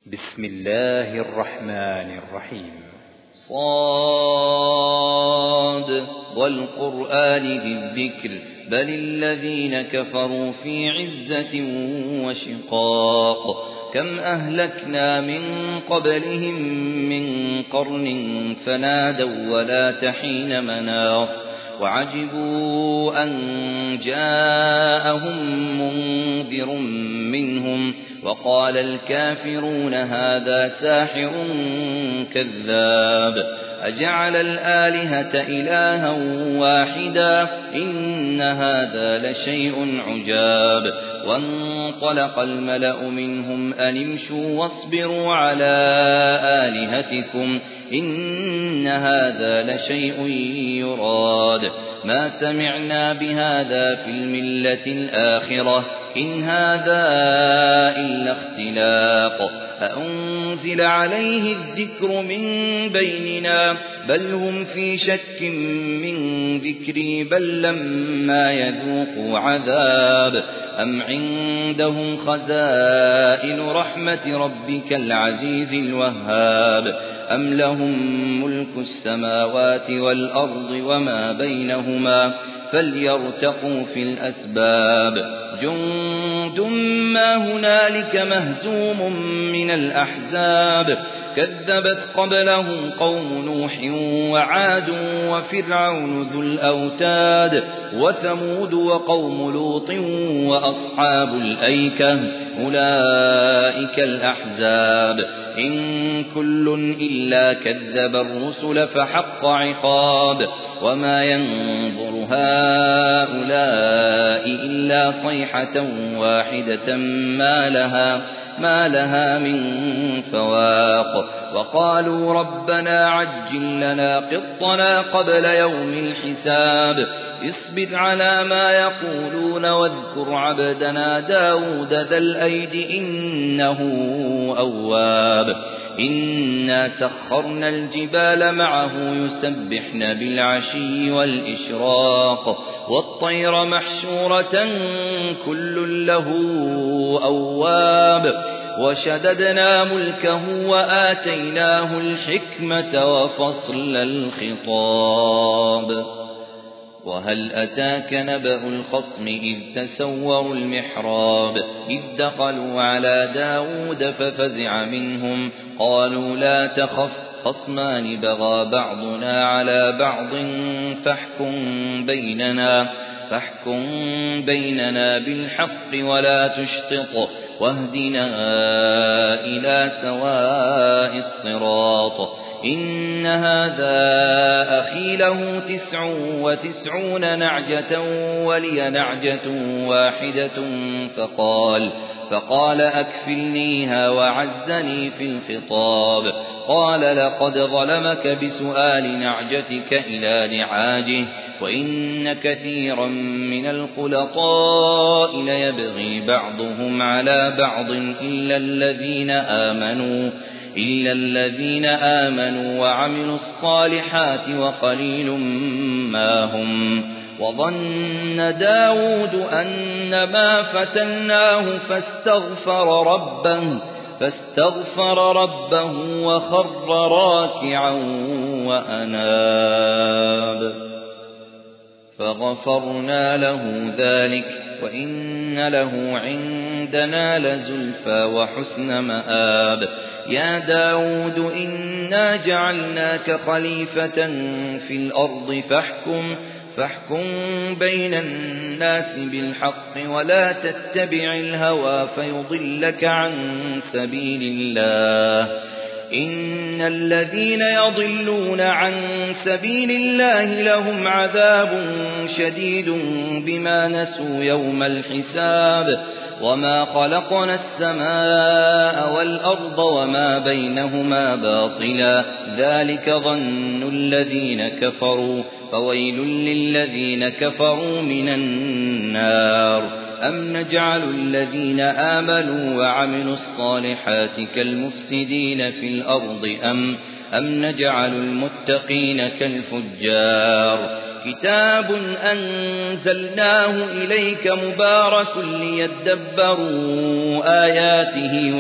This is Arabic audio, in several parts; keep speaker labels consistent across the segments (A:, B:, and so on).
A: بسم الله الرحمن الرحيم.
B: صاد والقرآن بالذكر بل الذين كفروا في عزة وشقاق كم أهلكنا من قبلهم من قرن فنادوا ولا تحين مناص وعجبوا أن جاءهم منذر منهم وقال الكافرون هذا ساحر كذاب أجعل الآلهة إلها واحدا إن هذا لشيء عجاب وانطلق الملأ منهم أن امشوا واصبروا على آلهتكم إن هذا لشيء يراد ما سمعنا بهذا في الملة الآخرة إن هذا إلا اختلاق أأنزل عليه الذكر من بيننا بل هم في شك من ذكري بل لما يذوقوا عذاب أم عندهم خزائن رحمة ربك العزيز الوهاب أم لهم ملك السماوات والأرض وما بينهما فليرتقوا في الأسباب جند ما هنالك مهزوم من الأحزاب كذبت قبلهم قوم نوح وعاد وفرعون ذو الأوتاد وثمود وقوم لوط وأصحاب الأيكة أولئك الأحزاب إن كل إلا كذب الرسل فحق عقاب وما ينظر هؤلاء إلا صيحة واحدة ما لها من فواق وقالوا ربنا عجل لنا قطنا قبل يوم الحساب اصبر على ما يقولون واذكر عبدنا داود ذا الأيد إنه أواب إنا سخرنا الجبال معه يسبحن بالعشي والإشراق والطير محشورة كل له أواب وشددنا ملكه وآتيناه الحكمة وفصل الخطاب وهل أتاك نبأ الخصم إذ تسوروا المحراب إذ دخلوا على داود ففزع منهم قالوا لا تخف خصمان بغى بعضنا على بعض فاحكم بيننا بالحق ولا تشطط واهدنا إلى سواء الصراط إن هذا أخي له 99 نعجة ولي نعجة واحدة فقال أكفلنيها وعزني في الخطاب قال لقد ظلمك بسؤال نعجتك إلى نعاجه وإن كثيرا من الخلطاء ليبغي بعضهم على بعض إلا الذين آمنوا وعملوا الصالحات وقليل ما هم وظن داود أنما فتناه فاستغفر ربه وخر راكعا وأناب فغفرنا له ذلك وإن له عندنا لزلفى وحسن مآب يا داود إنا جعلناك خليفة في الأرض فاحكم بين الناس بالحق ولا تتبع الهوى فيضلك عن سبيل الله إن الذين يضلون عن سبيل الله لهم عذاب شديد بما نسوا يوم الحساب وما خلقنا السماء والأرض وما بينهما باطلا ذلك ظن الذين كفروا فويل للذين كفروا من النار أم نجعل الذين آمنوا وعملوا الصالحات كالمفسدين في الأرض أم نجعل المتقين كالفجار كتاب أنزلناه إليك مبارك ليدبروا آياته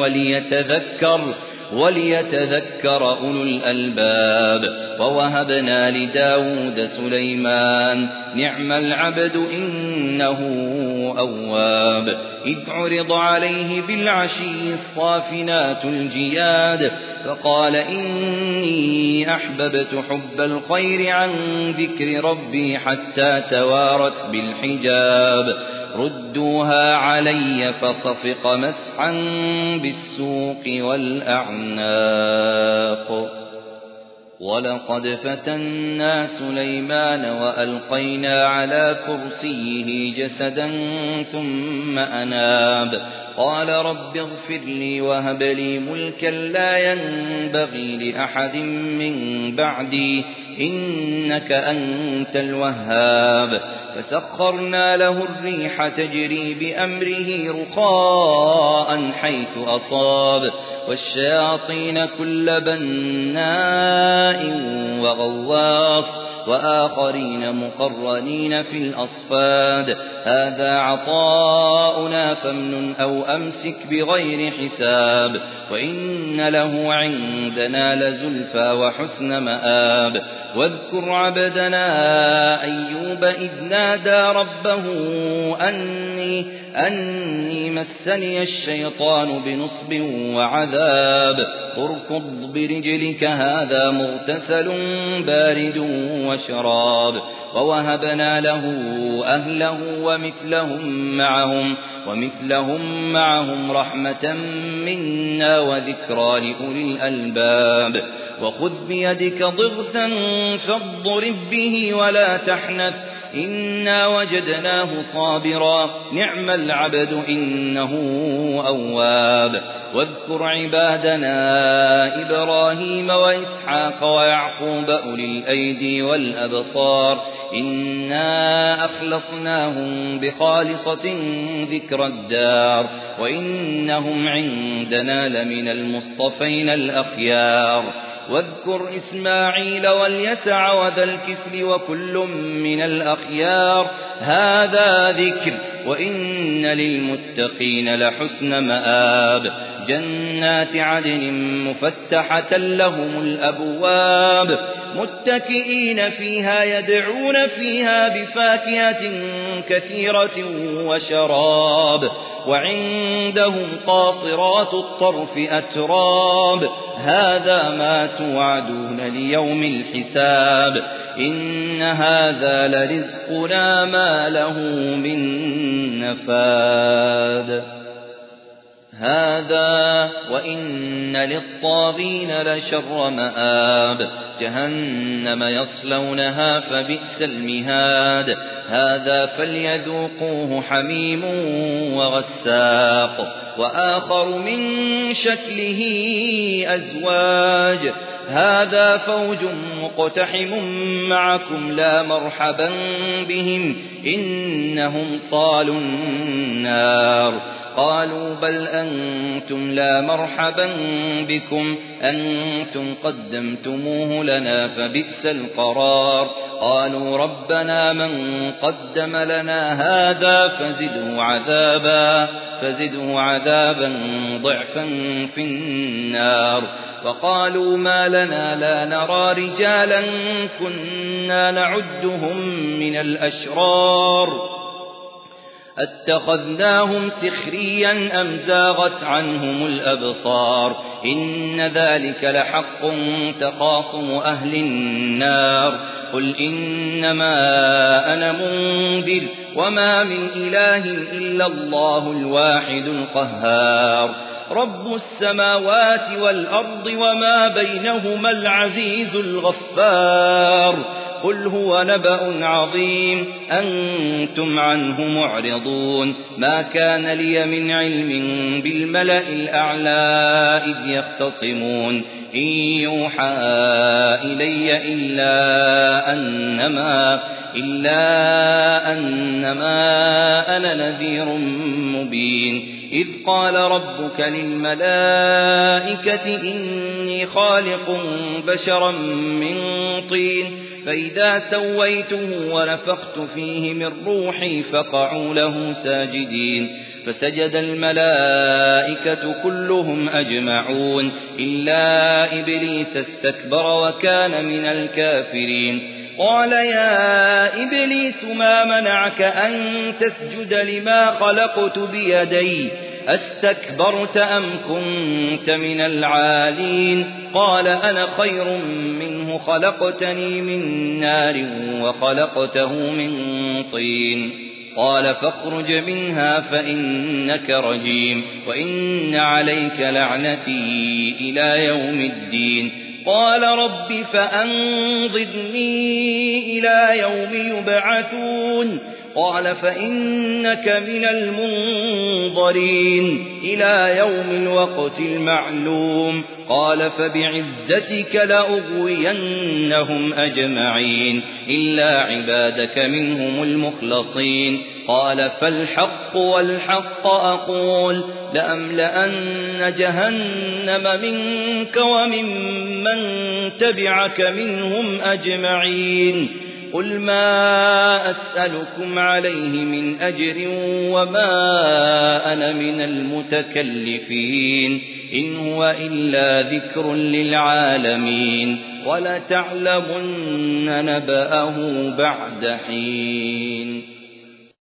B: وليتذكر أولو الألباب ووهبنا لداود سليمان نعم العبد إنه أواب إذ عرض عليه بالعشي الصافنات الجياد فقال إني أحببت حب الخير عن ذكر ربي حتى توارت بالحجاب ردوها علي فصفق مسحا بالسوق والأعناق ولقد فتنا سليمان وألقينا على كرسيه جسدا ثم أناب قال رب اغفر لي وهب لي ملكا لا ينبغي لأحد من بعدي إنك أنت الوهاب فسخرنا له الريح تجري بأمره رخاء حيث أصاب والشياطين كل بناء وغواص وآخرين مقرنين في الأصفاد هذا عطاؤنا فامنن أو أمسك بغير حساب وإن له عندنا لزلفى وحسن مآب واذكر عبدنا أيوب إذ نادى ربه أني مسني الشيطان بنصب وعذاب اركض برجلك هذا مغتسل بارد وشراب ووهبنا له أهله ومثلهم معهم رحمة منا وذكرى لأولي الألباب وخذ بيدك ضغثا فاضرب به ولا تحنث إنا وجدناه صابرا نعم العبد إنه أواب واذكر عبادنا إبراهيم وإسحاق ويعقوب أولي الأيدي والأبصار إنا أخلصناهم بخالصة ذكر الدار وإنهم عندنا لمن المصطفين الأخيار واذكر إسماعيل واليسع وذا الكفل وكل من الأخيار هذا ذكر وإن للمتقين لحسن مآب جنات عدن مفتحة لهم الأبواب متكئين فيها يدعون فيها بفاكهة كثيرة وشراب وعندهم قاصرات الطرف أتراب هذا ما توعدون ليوم الحساب إن هذا لرزقنا ما له من نفاد هذا وإن للطاغين لشر مآب جهنم يصلونها فبئس المهاد هذا فليذوقوه حميم وغساق وآخر من شكله أزواج هذا فوج مقتحم معكم لا مرحبا بهم إنهم صالوا النار قالوا بل أنتم لا مرحبا بكم أنتم قدمتموه لنا فبئس القرار قالوا ربنا من قدم لنا هذا فزده عذابا ضعفا في النار وقالوا ما لنا لا نرى رجالا كنا نعدهم من الأشرار اتخذناهم سخريا أم زاغت عنهم الأبصار إن ذلك لحق تخاصم أهل النار قل إنما أنا منذر وما من إله إلا الله الواحد القهار رب السماوات والأرض وما بينهما العزيز الغفار قل هو نبأ عظيم أنتم عنه معرضون ما كان لي من علم بالملأ الأعلى إذ يختصمون إن يوحى إلي إلا أنما أنا نذير مبين إذ قال ربك للملائكة إني خالق بشرا من طين فإذا سويته ونفخت فيه من روحي فقعوا له ساجدين فسجد الملائكة كلهم أجمعون إلا إبليس استكبر وكان من الكافرين قال يا إبليس ما منعك أن تسجد لما خلقت بيدي أستكبرت أم كنت من العالين قال أنا خير منه خلقتني من نار وخلقته من طين قال فاخرج منها فإنك رجيم وإن عليك لعنتي إلى يوم الدين قال رب فأنظرني إلى يوم يبعثون قال فإنك من المنظرين إلى يوم الوقت المعلوم قال فبعزتك لأغوينهم أجمعين إلا عبادك منهم المخلصين قال فالحق والحق أقول لأملأن جهنم منك وممن تبعك منهم أجمعين قل ما أسألكم عليه من أجر وما أنا من المتكلفين إن هو إلا ذكر للعالمين ولتعلمن نبأه بعد حين